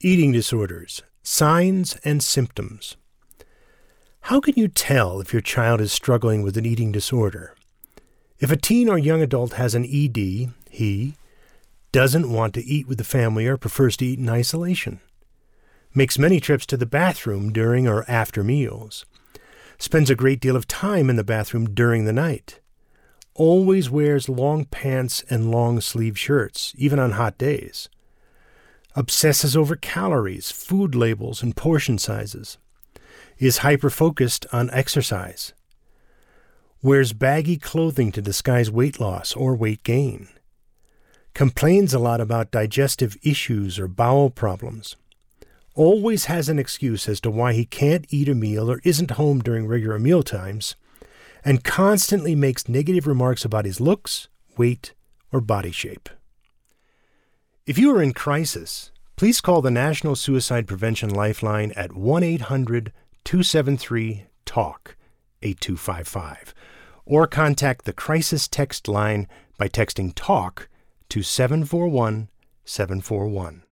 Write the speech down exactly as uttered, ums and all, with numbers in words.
Eating disorders, signs and symptoms. How can you tell if your child is struggling with an eating disorder? If a teen or young adult has an E D, he doesn't want to eat with the family or prefers to eat in isolation, makes many trips to the bathroom during or after meals, spends a great deal of time in the bathroom during the night, always wears long pants and long-sleeve shirts, even on hot days, obsesses over calories, food labels, and portion sizes, is hyper-focused on exercise, wears baggy clothing to disguise weight loss or weight gain, complains a lot about digestive issues or bowel problems, always has an excuse as to why he can't eat a meal or isn't home during regular meal times, and constantly makes negative remarks about his looks, weight, or body shape. If you are in crisis, please call the National Suicide Prevention Lifeline at one eight hundred two seven three TALK eight two five five or contact the Crisis Text Line by texting TALK to seven four one seven four one.